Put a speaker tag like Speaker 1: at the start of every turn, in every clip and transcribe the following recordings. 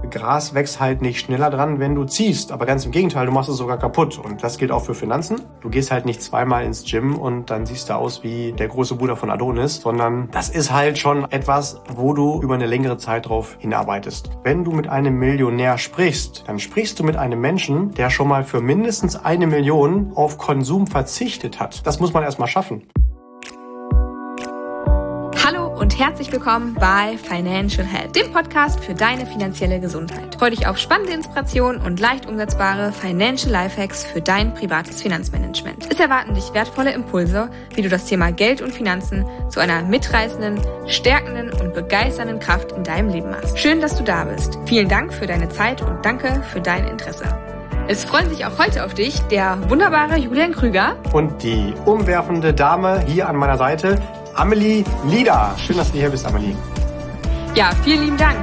Speaker 1: Gras wächst halt nicht schneller dran, wenn du ziehst. Aber ganz im Gegenteil, du machst es sogar kaputt. Und das gilt auch für Finanzen. Du gehst halt nicht zweimal ins Gym und dann siehst du aus wie der große Bruder von Adonis, sondern das ist halt schon etwas, wo du über eine längere Zeit drauf hinarbeitest. Wenn du mit einem Millionär sprichst, dann sprichst du mit einem Menschen, der schon mal für mindestens 1 Million auf Konsum verzichtet hat. Das muss man erstmal schaffen.
Speaker 2: Hallo und herzlich willkommen bei Financial Health, dem Podcast für deine finanzielle Gesundheit. Freue dich auf spannende Inspirationen und leicht umsetzbare Financial Lifehacks für dein privates Finanzmanagement. Es erwarten dich wertvolle Impulse, wie du das Thema Geld und Finanzen zu einer mitreißenden, stärkenden und begeisternden Kraft in deinem Leben machst. Schön, dass du da bist. Vielen Dank für deine Zeit und danke für dein Interesse. Es freuen sich auch heute auf dich der wunderbare Julian Krüger
Speaker 1: und die umwerfende Dame hier an meiner Seite, Amelie Lieder. Schön, dass du hier bist, Amelie.
Speaker 2: Ja, vielen lieben Dank.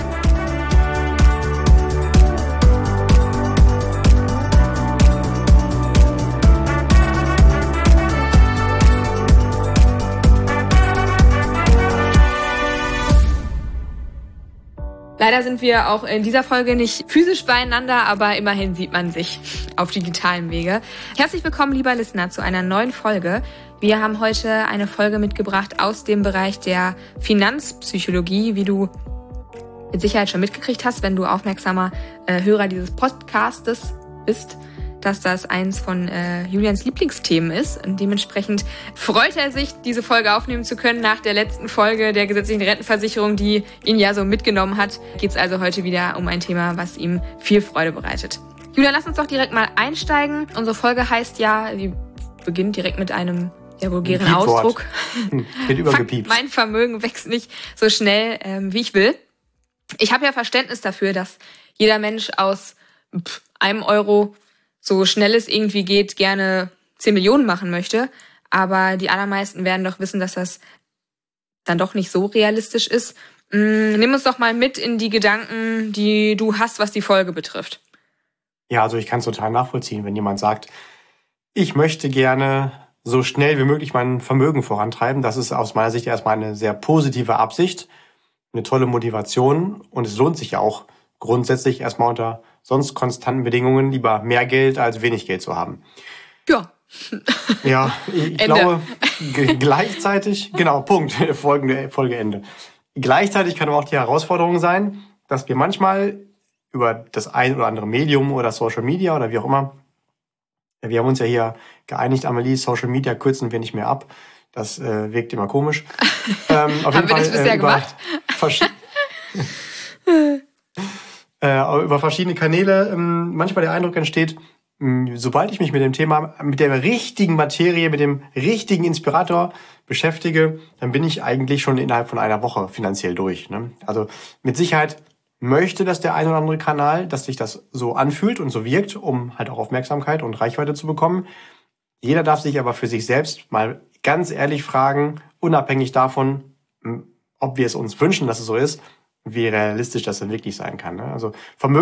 Speaker 2: Leider sind wir auch in dieser Folge nicht physisch beieinander, aber immerhin sieht man sich auf digitalem Wege. Herzlich willkommen, lieber Listener, zu einer neuen Folge. Wir haben heute eine Folge mitgebracht aus dem Bereich der Finanzpsychologie, wie du mit Sicherheit schon mitgekriegt hast, wenn du aufmerksamer Hörer dieses Podcastes bist, dass das eins von Julians Lieblingsthemen ist. Und dementsprechend freut er sich, diese Folge aufnehmen zu können. Nach der letzten Folge der gesetzlichen Rentenversicherung, die ihn ja so mitgenommen hat, geht es also heute wieder um ein Thema, was ihm viel Freude bereitet. Julian, lass uns doch direkt mal einsteigen. Unsere Folge heißt ja, sie beginnt direkt mit einem sehr vulgären Ausdruck.
Speaker 1: Wird übergepiept.
Speaker 2: Mein Vermögen wächst nicht so schnell, wie ich will. Ich habe ja Verständnis dafür, dass jeder Mensch aus 1 Euro, so schnell es irgendwie geht, gerne 10 Millionen machen möchte. Aber die allermeisten werden doch wissen, dass das dann doch nicht so realistisch ist. Nimm uns doch mal mit in die Gedanken, die du hast, was die Folge betrifft.
Speaker 1: Ja, also ich kann es total nachvollziehen, wenn jemand sagt, ich möchte gerne so schnell wie möglich mein Vermögen vorantreiben. Das ist aus meiner Sicht erstmal eine sehr positive Absicht, eine tolle Motivation. Und es lohnt sich ja auch grundsätzlich erstmal unter sonst konstanten Bedingungen lieber mehr Geld als wenig Geld zu haben.
Speaker 2: Ja.
Speaker 1: Ja, ich glaube, gleichzeitig, genau, Punkt, Folge Ende. Gleichzeitig kann aber auch die Herausforderung sein, dass wir manchmal über das ein oder andere Medium oder Social Media oder wie auch immer, wir haben uns ja hier geeinigt, Amelie, Social Media kürzen wir nicht mehr ab. Das wirkt immer komisch.
Speaker 2: Auf jeden Fall, wir das bisher gemacht?
Speaker 1: Über verschiedene Kanäle manchmal der Eindruck entsteht, sobald ich mich mit dem Thema, mit der richtigen Materie, mit dem richtigen Inspirator beschäftige, dann bin ich eigentlich schon innerhalb von einer Woche finanziell durch. Ne? Also mit Sicherheit möchte das der ein oder andere Kanal, dass sich das so anfühlt und so wirkt, um halt auch Aufmerksamkeit und Reichweite zu bekommen. Jeder darf sich aber für sich selbst mal ganz ehrlich fragen, unabhängig davon, ob wir es uns wünschen, dass es so ist, wie realistisch das denn wirklich sein kann. Ne? Also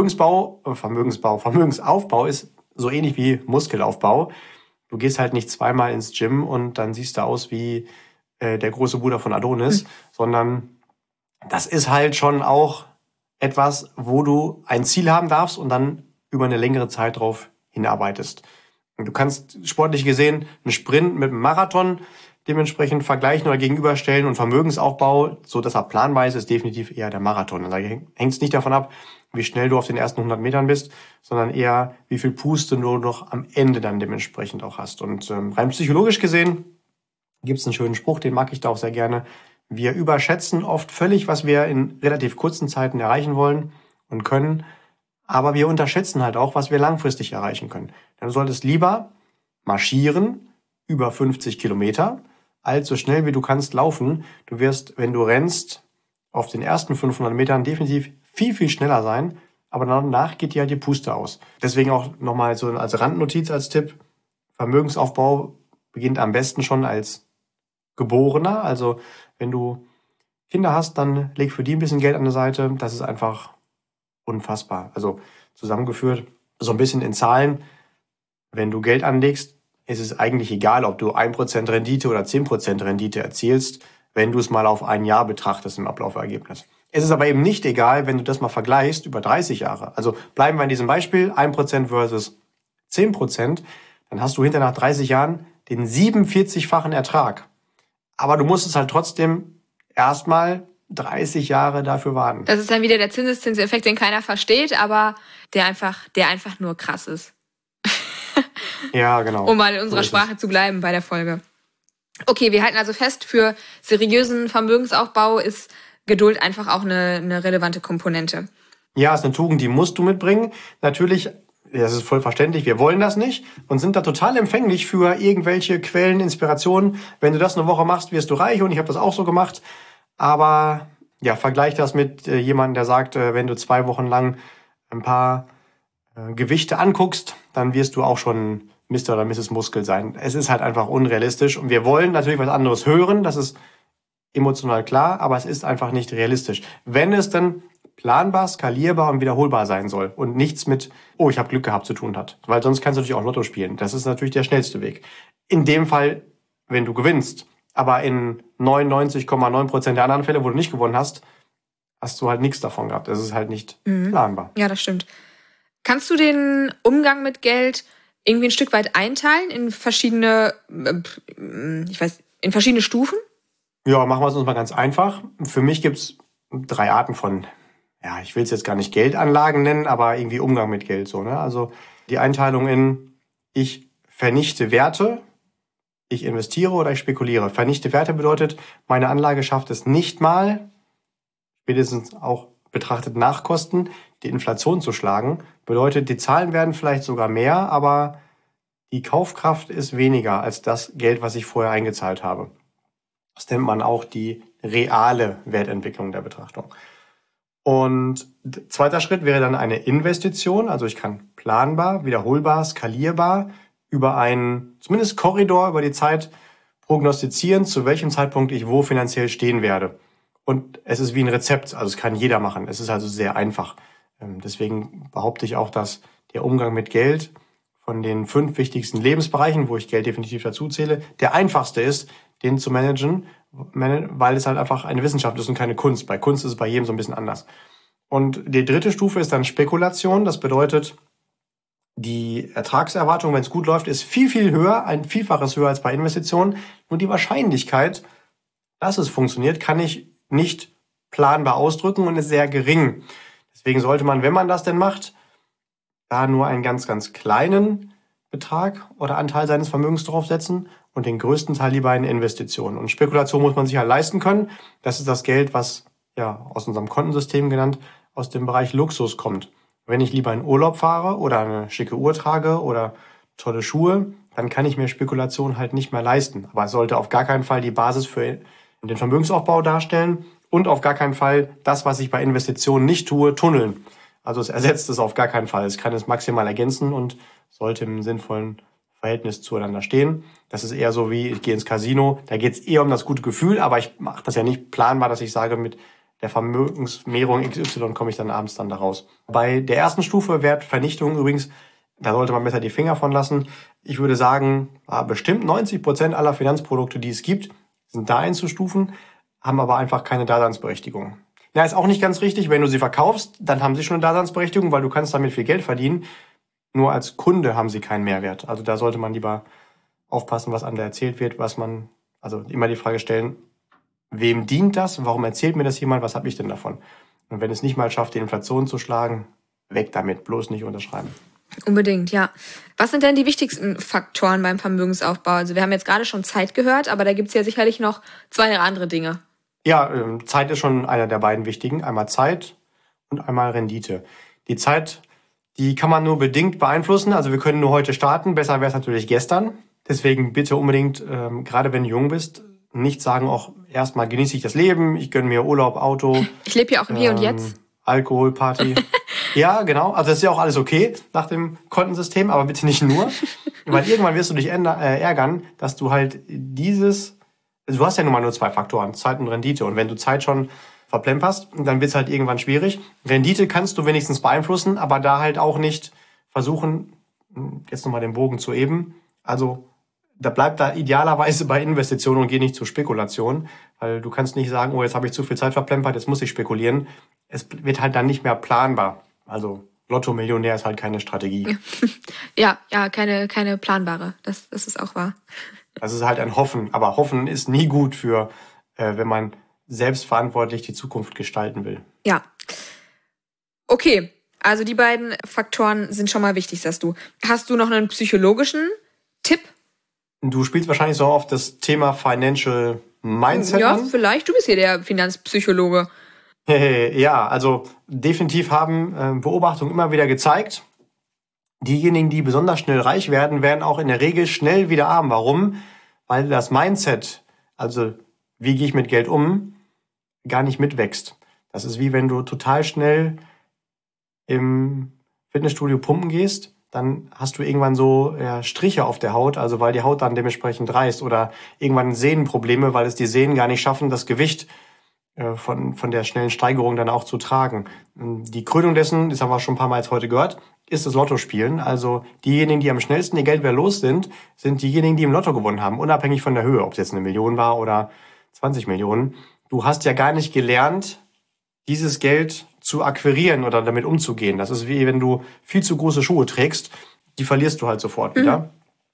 Speaker 1: Vermögensaufbau ist so ähnlich wie Muskelaufbau. Du gehst halt nicht zweimal ins Gym und dann siehst du aus wie der große Bruder von Adonis, sondern das ist halt schon auch etwas, wo du ein Ziel haben darfst und dann über eine längere Zeit drauf hinarbeitest. Und du kannst sportlich gesehen einen Sprint mit einem Marathon dementsprechend vergleichen oder gegenüberstellen und Vermögensaufbau, so dass er planbar ist definitiv eher der Marathon. Also hängt es nicht davon ab, wie schnell du auf den ersten 100 Metern bist, sondern eher, wie viel Puste du noch am Ende dann dementsprechend auch hast. Und rein psychologisch gesehen gibt es einen schönen Spruch, den mag ich da auch sehr gerne. Wir überschätzen oft völlig, was wir in relativ kurzen Zeiten erreichen wollen und können, aber wir unterschätzen halt auch, was wir langfristig erreichen können. Dann solltest lieber marschieren, über 50 Kilometer, als so schnell wie du kannst laufen. Du wirst, wenn du rennst, auf den ersten 500 Metern definitiv viel, viel schneller sein, aber danach geht dir halt die Puste aus. Deswegen auch nochmal so als Randnotiz, als Tipp, Vermögensaufbau beginnt am besten schon als Geborener. Also wenn du Kinder hast, dann leg für die ein bisschen Geld an der Seite. Das ist einfach unfassbar. Also zusammengeführt, so ein bisschen in Zahlen, wenn du Geld anlegst, ist es eigentlich egal, ob du 1% Rendite oder 10% Rendite erzielst, wenn du es mal auf ein Jahr betrachtest im Ablaufergebnis. Es ist aber eben nicht egal, wenn du das mal vergleichst über 30 Jahre. Also bleiben wir in diesem Beispiel, 1% versus 10%, dann hast du hinter nach 30 Jahren den 47-fachen Ertrag. Aber du musst es halt trotzdem erstmal 30 Jahre dafür warten.
Speaker 2: Das ist dann wieder der Zinseszinseffekt, den keiner versteht, aber der einfach nur krass ist.
Speaker 1: Ja, genau.
Speaker 2: Um mal in unserer Sprache zu bleiben bei der Folge. Okay, wir halten also fest, für seriösen Vermögensaufbau ist Geduld einfach auch eine relevante Komponente.
Speaker 1: Ja, ist eine Tugend, die musst du mitbringen. Natürlich, das ist voll verständlich, wir wollen das nicht und sind da total empfänglich für irgendwelche Quellen, Inspirationen. Wenn du das eine Woche machst, wirst du reich und ich habe das auch so gemacht. Aber ja, vergleich das mit jemandem, der sagt, wenn du 2 Wochen lang ein paar Gewichte anguckst, dann wirst du auch schon Mr. oder Mrs. Muskel sein. Es ist halt einfach unrealistisch und wir wollen natürlich was anderes hören, das ist emotional klar, aber es ist einfach nicht realistisch. Wenn es dann planbar, skalierbar und wiederholbar sein soll und nichts mit, oh, ich habe Glück gehabt zu tun hat. Weil sonst kannst du natürlich auch Lotto spielen. Das ist natürlich der schnellste Weg. In dem Fall, wenn du gewinnst. Aber in 99,9% der anderen Fälle, wo du nicht gewonnen hast, hast du halt nichts davon gehabt. Das ist halt nicht planbar.
Speaker 2: Ja, das stimmt. Kannst du den Umgang mit Geld irgendwie ein Stück weit einteilen in verschiedene, in verschiedene Stufen?
Speaker 1: Ja, machen wir es uns mal ganz einfach. Für mich gibt's 3 Arten von, ja, ich will es jetzt gar nicht Geldanlagen nennen, aber irgendwie Umgang mit Geld so, ne? Also die Einteilung in ich vernichte Werte, ich investiere oder ich spekuliere. Vernichte Werte bedeutet, meine Anlage schafft es nicht mal, spätestens auch betrachtet nach Kosten, die Inflation zu schlagen. Bedeutet, die Zahlen werden vielleicht sogar mehr, aber die Kaufkraft ist weniger als das Geld, was ich vorher eingezahlt habe. Das nennt man auch die reale Wertentwicklung der Betrachtung. Und zweiter Schritt wäre dann eine Investition. Also ich kann planbar, wiederholbar, skalierbar über einen zumindest Korridor über die Zeit prognostizieren, zu welchem Zeitpunkt ich wo finanziell stehen werde. Und es ist wie ein Rezept, also es kann jeder machen. Es ist also sehr einfach. Deswegen behaupte ich auch, dass der Umgang mit Geld von den 5 wichtigsten Lebensbereichen, wo ich Geld definitiv dazu zähle, der einfachste ist, den zu managen, weil es halt einfach eine Wissenschaft ist und keine Kunst. Bei Kunst ist es bei jedem so ein bisschen anders. Und die dritte Stufe ist dann Spekulation. Das bedeutet, die Ertragserwartung, wenn es gut läuft, ist viel, viel höher, ein Vielfaches höher als bei Investitionen. Nur die Wahrscheinlichkeit, dass es funktioniert, kann ich nicht planbar ausdrücken und ist sehr gering. Deswegen sollte man, wenn man das denn macht, da nur einen ganz, ganz kleinen Betrag oder Anteil seines Vermögens draufsetzen und den größten Teil lieber in Investitionen. Und Spekulation muss man sich halt leisten können. Das ist das Geld, was ja aus unserem Kontensystem genannt aus dem Bereich Luxus kommt. Wenn ich lieber in Urlaub fahre oder eine schicke Uhr trage oder tolle Schuhe, dann kann ich mir Spekulation halt nicht mehr leisten. Aber es sollte auf gar keinen Fall die Basis für den Vermögensaufbau darstellen und auf gar keinen Fall das, was ich bei Investitionen nicht tue, tunneln. Also es ersetzt es auf gar keinen Fall. Es kann es maximal ergänzen und sollte im sinnvollen Verhältnis zueinander stehen. Das ist eher so wie, ich gehe ins Casino, da geht es eher um das gute Gefühl, aber ich mache das ja nicht planbar, dass ich sage, mit der Vermögensmehrung XY komme ich dann abends dann da raus. Bei der ersten Stufe, Wertvernichtung übrigens, da sollte man besser die Finger von lassen. Ich würde sagen, bestimmt 90% aller Finanzprodukte, die es gibt, sind da einzustufen, haben aber einfach keine Daseinsberechtigung. Ja, ist auch nicht ganz richtig. Wenn du sie verkaufst, dann haben sie schon eine Daseinsberechtigung, weil du kannst damit viel Geld verdienen. Nur als Kunde haben sie keinen Mehrwert. Also da sollte man lieber aufpassen, was einem da erzählt wird, also immer die Frage stellen, wem dient das? Warum erzählt mir das jemand? Was habe ich denn davon? Und wenn es nicht mal schafft, die Inflation zu schlagen, weg damit, bloß nicht unterschreiben.
Speaker 2: Unbedingt, ja. Was sind denn die wichtigsten Faktoren beim Vermögensaufbau? Also wir haben jetzt gerade schon Zeit gehört, aber da gibt's ja sicherlich noch 2 andere Dinge.
Speaker 1: Ja, Zeit ist schon einer der beiden wichtigen. Einmal Zeit und einmal Rendite. Die Zeit, die kann man nur bedingt beeinflussen. Also wir können nur heute starten. Besser wäre es natürlich gestern. Deswegen bitte unbedingt, gerade wenn du jung bist, nicht sagen, auch erstmal genieße ich das Leben, ich gönne mir Urlaub, Auto.
Speaker 2: Ich lebe ja auch im Hier und Jetzt.
Speaker 1: Alkohol, Party. Ja, genau. Also das ist ja auch alles okay nach dem Kontensystem, aber bitte nicht nur. Weil irgendwann wirst du dich ärgern, dass du halt du hast ja nun mal nur 2 Faktoren, Zeit und Rendite. Und wenn du Zeit schon verplemperst, dann wird es halt irgendwann schwierig. Rendite kannst du wenigstens beeinflussen, aber da halt auch nicht versuchen, jetzt nochmal den Bogen zu eben. Also da bleibt da idealerweise bei Investitionen und geht nicht zur Spekulation, weil du kannst nicht sagen, oh, jetzt habe ich zu viel Zeit verplempert, jetzt muss ich spekulieren. Es wird halt dann nicht mehr planbar. Also Lotto-Millionär ist halt keine Strategie.
Speaker 2: Ja, keine planbare. Das ist auch wahr.
Speaker 1: Das ist halt ein Hoffen. Aber Hoffen ist nie gut für, wenn man selbstverantwortlich die Zukunft gestalten will.
Speaker 2: Ja. Okay, also die beiden Faktoren sind schon mal wichtig, sagst du. Hast du noch einen psychologischen Tipp?
Speaker 1: Du spielst wahrscheinlich so auf das Thema Financial Mindset an.
Speaker 2: Ja, vielleicht. Du bist hier der Finanzpsychologe.
Speaker 1: Ja, also definitiv haben Beobachtungen immer wieder gezeigt, diejenigen, die besonders schnell reich werden, werden auch in der Regel schnell wieder arm. Warum? Weil das Mindset, also wie gehe ich mit Geld um, gar nicht mitwächst. Das ist wie wenn du total schnell im Fitnessstudio pumpen gehst, dann hast du irgendwann so Striche auf der Haut, also weil die Haut dann dementsprechend reißt, oder irgendwann Sehnenprobleme, weil es die Sehnen gar nicht schaffen, das Gewicht von der schnellen Steigerung dann auch zu tragen. Die Krönung dessen, das haben wir schon ein paar Mal jetzt heute gehört, ist das Lottospielen. Also diejenigen, die am schnellsten ihr Geld wieder los sind diejenigen, die im Lotto gewonnen haben, unabhängig von der Höhe, ob es jetzt 1 Million war oder 20 Millionen. Du hast ja gar nicht gelernt, dieses Geld zu akquirieren oder damit umzugehen. Das ist wie wenn du viel zu große Schuhe trägst, die verlierst du halt sofort wieder.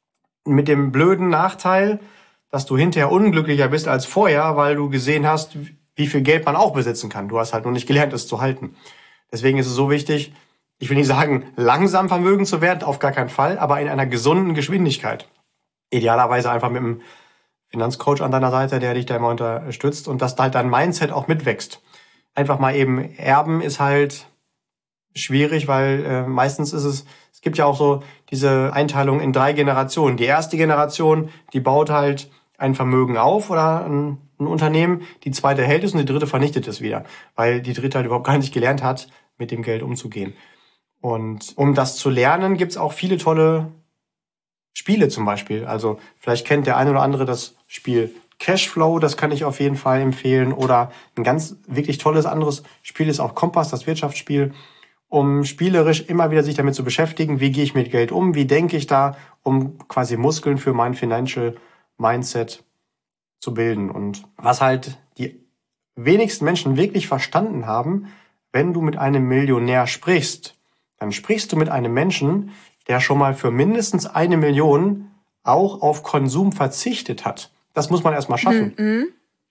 Speaker 1: Mit dem blöden Nachteil, dass du hinterher unglücklicher bist als vorher, weil du gesehen hast, wie viel Geld man auch besitzen kann. Du hast halt noch nicht gelernt, es zu halten. Deswegen ist es so wichtig, ich will nicht sagen, langsam vermögend zu werden, auf gar keinen Fall, aber in einer gesunden Geschwindigkeit. Idealerweise einfach mit einem Finanzcoach an deiner Seite, der dich da immer unterstützt und dass da halt dein Mindset auch mitwächst. Einfach mal eben erben ist halt schwierig, weil meistens ist es gibt ja auch so diese Einteilung in 3 Generationen. Die erste Generation, die baut halt ein Vermögen auf oder ein Unternehmen, die zweite hält es und die dritte vernichtet es wieder, weil die dritte halt überhaupt gar nicht gelernt hat, mit dem Geld umzugehen. Und um das zu lernen, gibt's auch viele tolle Spiele zum Beispiel. Also vielleicht kennt der eine oder andere das Spiel Cashflow, das kann ich auf jeden Fall empfehlen. Oder ein ganz wirklich tolles anderes Spiel ist auch Kompass, das Wirtschaftsspiel, um spielerisch immer wieder sich damit zu beschäftigen, wie gehe ich mit Geld um, wie denke ich da, um quasi Muskeln für mein Financial Mindset zu bilden. Und was halt die wenigsten Menschen wirklich verstanden haben, wenn du mit einem Millionär sprichst, dann sprichst du mit einem Menschen, der schon mal für mindestens 1 Million auch auf Konsum verzichtet hat. Das muss man erstmal schaffen.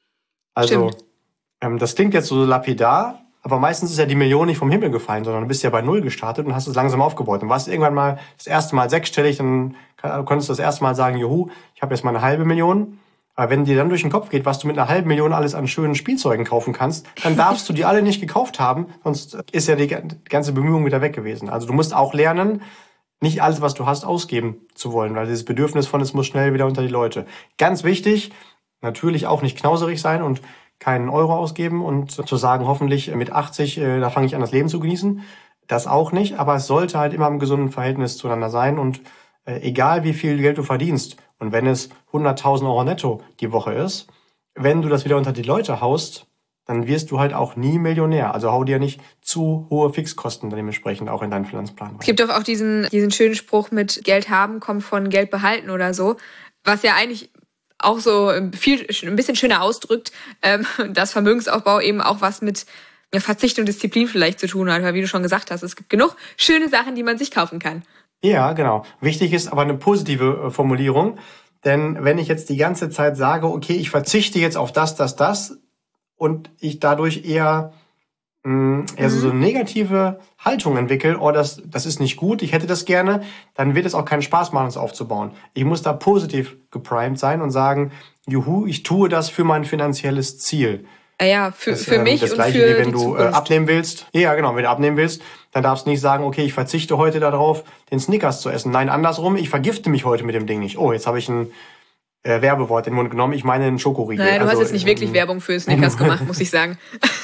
Speaker 1: Also, das klingt jetzt so lapidar, aber meistens ist ja die Million nicht vom Himmel gefallen, sondern du bist ja bei 0 gestartet und hast es langsam aufgebaut. Und warst irgendwann mal das erste Mal 6-stellig, dann konntest du das erste Mal sagen, juhu, ich habe jetzt mal 1/2 Million. Aber wenn dir dann durch den Kopf geht, was du mit 1/2 Million alles an schönen Spielzeugen kaufen kannst, dann darfst du die alle nicht gekauft haben, sonst ist ja die ganze Bemühung wieder weg gewesen. Also du musst auch lernen, nicht alles, was du hast, ausgeben zu wollen, weil dieses Bedürfnis von es muss schnell wieder unter die Leute. Ganz wichtig, natürlich auch nicht knauserig sein und keinen Euro ausgeben und zu sagen, hoffentlich mit 80, da fange ich an, das Leben zu genießen. Das auch nicht, aber es sollte halt immer im gesunden Verhältnis zueinander sein und egal wie viel Geld du verdienst und wenn es 100.000 Euro netto die Woche ist, wenn du das wieder unter die Leute haust, dann wirst du halt auch nie Millionär. Also hau dir nicht zu hohe Fixkosten dementsprechend auch in deinen Finanzplan rein.
Speaker 2: Es gibt doch auch diesen schönen Spruch mit Geld haben kommt von Geld behalten oder so, was ja eigentlich auch so ein bisschen schöner ausdrückt, dass Vermögensaufbau eben auch was mit Verzicht und Disziplin vielleicht zu tun hat, weil wie du schon gesagt hast, es gibt genug schöne Sachen, die man sich kaufen kann.
Speaker 1: Ja, genau. Wichtig ist aber eine positive Formulierung, denn wenn ich jetzt die ganze Zeit sage, okay, ich verzichte jetzt auf das und ich dadurch eher so eine negative Haltung entwickle, oh, das ist nicht gut, ich hätte das gerne, dann wird es auch keinen Spaß machen, es aufzubauen. Ich muss da positiv geprimed sein und sagen, juhu, ich tue das für mein finanzielles Ziel.
Speaker 2: Ja, für mich
Speaker 1: das
Speaker 2: und
Speaker 1: Gleiche,
Speaker 2: für
Speaker 1: wie wenn
Speaker 2: die
Speaker 1: du
Speaker 2: Zukunft.
Speaker 1: abnehmen willst. Ja, genau, wenn du abnehmen willst, dann darfst du nicht sagen, okay, ich verzichte heute darauf, den Snickers zu essen. Nein, andersrum, ich vergifte mich heute mit dem Ding nicht. Oh, jetzt habe ich ein Werbewort in den Mund genommen, ich meine einen Schokoriegel.
Speaker 2: Naja, du hast jetzt nicht wirklich Werbung für Snickers gemacht, muss ich sagen.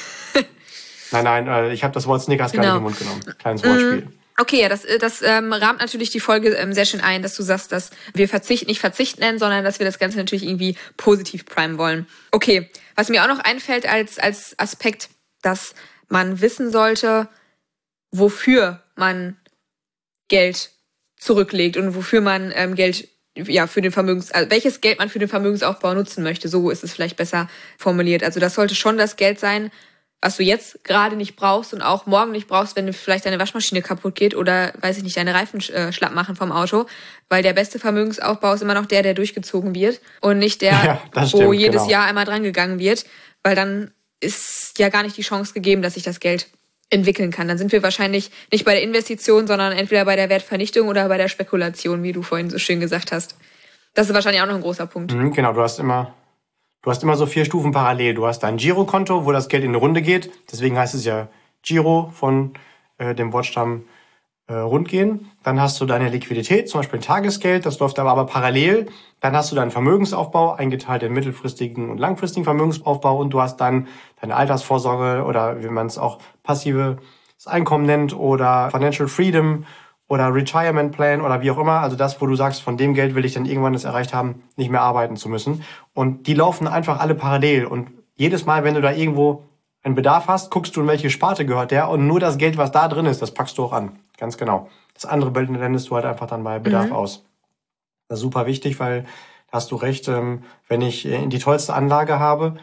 Speaker 1: Nein, ich habe das Wort Snickers gar nicht in den Mund genommen. Kleines Wortspiel.
Speaker 2: Okay, ja, das rahmt natürlich die Folge sehr schön ein, dass du sagst, dass wir nicht Verzicht nennen, sondern dass wir das Ganze natürlich irgendwie positiv primen wollen. Okay, was mir auch noch einfällt als Aspekt, dass man wissen sollte, wofür man Geld zurücklegt und wofür man Geld für den welches Geld man für den Vermögensaufbau nutzen möchte. So ist es vielleicht besser formuliert. Also das sollte schon das Geld sein, was du jetzt gerade nicht brauchst und auch morgen nicht brauchst, wenn vielleicht deine Waschmaschine kaputt geht oder, weiß ich nicht, deine Reifen schlapp machen vom Auto. Weil der beste Vermögensaufbau ist immer noch der durchgezogen wird und nicht der, wo jedes Jahr einmal dran gegangen wird. Weil dann ist ja gar nicht die Chance gegeben, dass sich das Geld entwickeln kann. Dann sind wir wahrscheinlich nicht bei der Investition, sondern entweder bei der Wertvernichtung oder bei der Spekulation, wie du vorhin so schön gesagt hast. Das ist wahrscheinlich auch noch ein großer Punkt.
Speaker 1: Genau, du hast immer so 4 Stufen parallel. Du hast dein Girokonto, wo das Geld in eine Runde geht. Deswegen heißt es ja Giro von dem Wortstamm rundgehen. Dann hast du deine Liquidität, zum Beispiel Tagesgeld. Das läuft aber parallel. Dann hast du deinen Vermögensaufbau, eingeteilt in mittelfristigen und langfristigen Vermögensaufbau. Und du hast dann deine Altersvorsorge oder wie man es auch passives Einkommen nennt oder Financial Freedom oder Retirement Plan oder wie auch immer. Also das, wo du sagst, von dem Geld will ich dann irgendwann es erreicht haben, nicht mehr arbeiten zu müssen. Und die laufen einfach alle parallel. Und jedes Mal, wenn du da irgendwo einen Bedarf hast, guckst du, in welche Sparte gehört der. Und nur das Geld, was da drin ist, das packst du auch an. Ganz genau. Das andere blendest du halt einfach dann bei Bedarf aus. Das ist super wichtig, weil da hast du recht, wenn ich die tollste Anlage habe,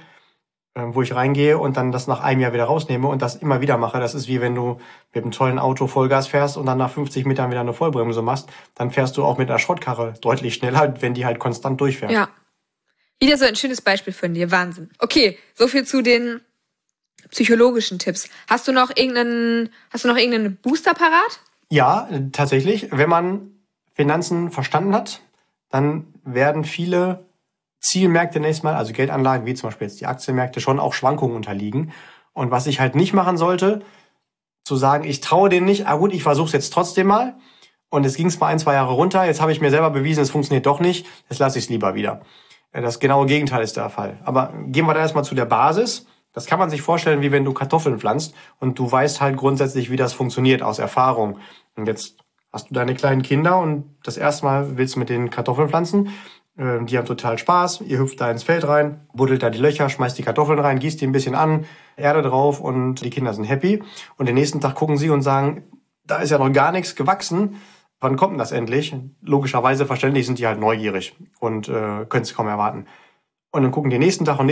Speaker 1: wo ich reingehe und dann das nach einem Jahr wieder rausnehme und das immer wieder mache. Das ist wie wenn du mit einem tollen Auto Vollgas fährst und dann nach 50 Metern wieder eine Vollbremse machst. Dann fährst du auch mit einer Schrottkarre deutlich schneller, wenn die halt konstant durchfährt.
Speaker 2: Ja. Wieder so ein schönes Beispiel von dir. Wahnsinn. Okay, so viel zu den psychologischen Tipps. Hast du noch irgendeinen Booster parat?
Speaker 1: Ja, tatsächlich. Wenn man Finanzen verstanden hat, dann werden viele Zielmärkte nächstes Mal, also Geldanlagen wie zum Beispiel jetzt die Aktienmärkte, schon auch Schwankungen unterliegen. Und was ich halt nicht machen sollte, zu sagen, ich traue denen nicht, gut, ich versuche es jetzt trotzdem mal. Und es ging es mal 1-2 Jahre runter, jetzt habe ich mir selber bewiesen, es funktioniert doch nicht, jetzt lasse ich es lieber wieder. Das genaue Gegenteil ist der Fall. Aber gehen wir da erstmal zu der Basis. Das kann man sich vorstellen, wie wenn du Kartoffeln pflanzt und du weißt halt grundsätzlich, wie das funktioniert aus Erfahrung. Und jetzt hast du deine kleinen Kinder und das erste Mal willst du mit denen Kartoffeln pflanzen. Die haben total Spaß. Ihr hüpft da ins Feld rein, buddelt da die Löcher, schmeißt die Kartoffeln rein, gießt die ein bisschen an, Erde drauf und die Kinder sind happy. Und den nächsten Tag gucken sie und sagen, da ist ja noch gar nichts gewachsen. Wann kommt denn das endlich? Logischerweise, verständlich sind die halt neugierig und können es kaum erwarten. Und dann gucken die nächsten Tag und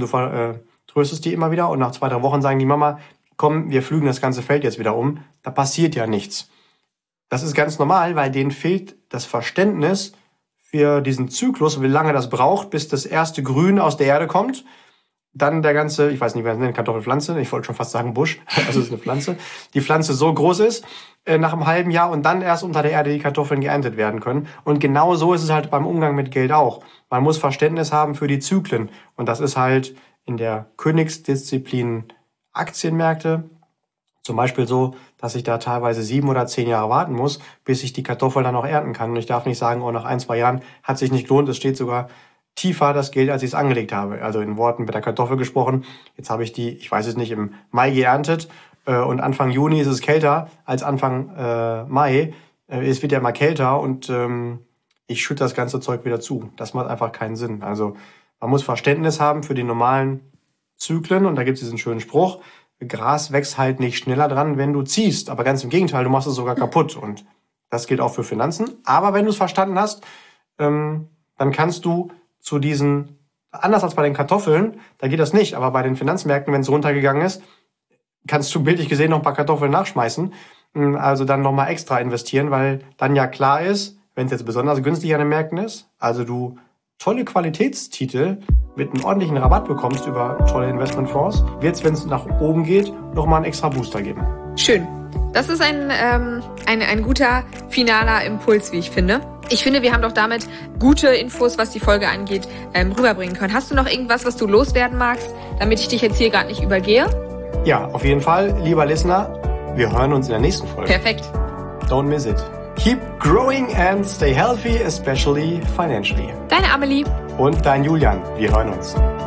Speaker 1: du tröstest die immer wieder und nach 2-3 Wochen sagen die Mama, komm, wir pflügen das ganze Feld jetzt wieder um. Da passiert ja nichts. Das ist ganz normal, weil denen fehlt das Verständnis für diesen Zyklus, wie lange das braucht, bis das erste Grün aus der Erde kommt. Dann der ganze, ich weiß nicht, wer es nennt, Kartoffelpflanze, ich wollte schon fast sagen Busch, also es ist eine Pflanze, die Pflanze so groß ist, nach einem halben Jahr und dann erst unter der Erde die Kartoffeln geerntet werden können. Und genau so ist es halt beim Umgang mit Geld auch. Man muss Verständnis haben für die Zyklen. Und das ist halt in der Königsdisziplin Aktienmärkte zum Beispiel so, dass ich da teilweise 7 oder 10 Jahre warten muss, bis ich die Kartoffeln dann auch ernten kann. Und ich darf nicht sagen, nach 1-2 Jahren hat sich nicht gelohnt, es steht sogar tiefer das Geld, als ich es angelegt habe. Also in Worten mit der Kartoffel gesprochen. Jetzt habe ich die, ich weiß es nicht, im Mai geerntet und Anfang Juni ist es kälter als Anfang Mai. Es wird ja immer kälter und ich schütte das ganze Zeug wieder zu. Das macht einfach keinen Sinn. Also man muss Verständnis haben für die normalen Zyklen und da gibt es diesen schönen Spruch, Gras wächst halt nicht schneller dran, wenn du ziehst. Aber ganz im Gegenteil, du machst es sogar kaputt. Und das gilt auch für Finanzen. Aber wenn du es verstanden hast, dann kannst du zu diesen, anders als bei den Kartoffeln, da geht das nicht. Aber bei den Finanzmärkten, wenn es runtergegangen ist, kannst du bildlich gesehen noch ein paar Kartoffeln nachschmeißen. Also dann nochmal extra investieren, weil dann ja klar ist, wenn es jetzt besonders günstig an den Märkten ist, also du tolle Qualitätstitel mit einem ordentlichen Rabatt bekommst über tolle Investmentfonds, wird es, wenn es nach oben geht, nochmal einen extra Booster geben.
Speaker 2: Schön. Das ist ein guter finaler Impuls, wie ich finde. Ich finde, wir haben doch damit gute Infos, was die Folge angeht, rüberbringen können. Hast du noch irgendwas, was du loswerden magst, damit ich dich jetzt hier gerade nicht übergehe?
Speaker 1: Ja, auf jeden Fall, lieber Listener, wir hören uns in der nächsten Folge.
Speaker 2: Perfekt.
Speaker 1: Don't miss it. Keep growing and stay healthy, especially financially.
Speaker 2: Deine Amelie.
Speaker 1: Und dein Julian. Wir hören uns.